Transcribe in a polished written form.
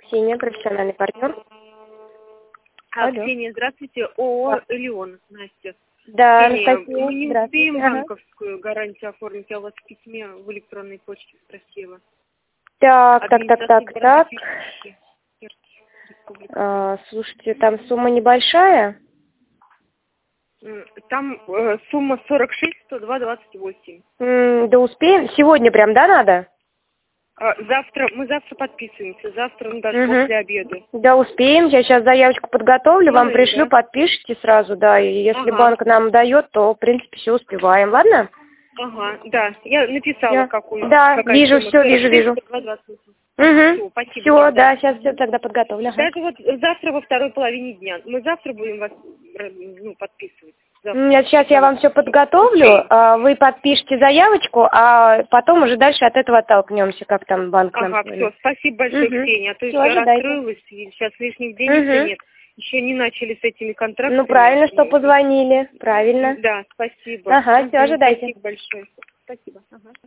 Ксения, профессиональный партнер. Алло. Ксения, здравствуйте. ООО «Элеон», Настя. Да, Ксения, Анастасия, мы не здравствуйте. успеем Ага. банковскую гарантию оформить, я у вас в письме в электронной почте спросила. Так. Республика. Слушайте, там сумма небольшая? Там сумма 46 102 28. Да успеем? Сегодня прям, да, надо? Мы завтра подписываемся, завтра, даже после обеда. Да, успеем. Я сейчас заявочку подготовлю, вам пришлю, да? Подпишите сразу, да. И если банк нам дает, то, в принципе, все успеваем, ладно? Ага, да. Я написала, какую. Да, вижу, все, вижу. Все, спасибо. Все, да, сейчас все тогда подготовлю. Даже вот завтра во второй половине дня. Мы завтра будем вас подписывать. Нет, сейчас я вам все подготовлю, вы подпишите заявочку, а потом уже дальше от этого оттолкнемся, как там банк нам. Ага, все, спасибо большое, Ксения. А то Всё, я расстроилась, и сейчас лишних денег нет. Еще не начали с этими контрактами. Ну, правильно, что позвонили, правильно. Да, спасибо. Ага, все, ожидайте. Спасибо большое. Спасибо. Ага.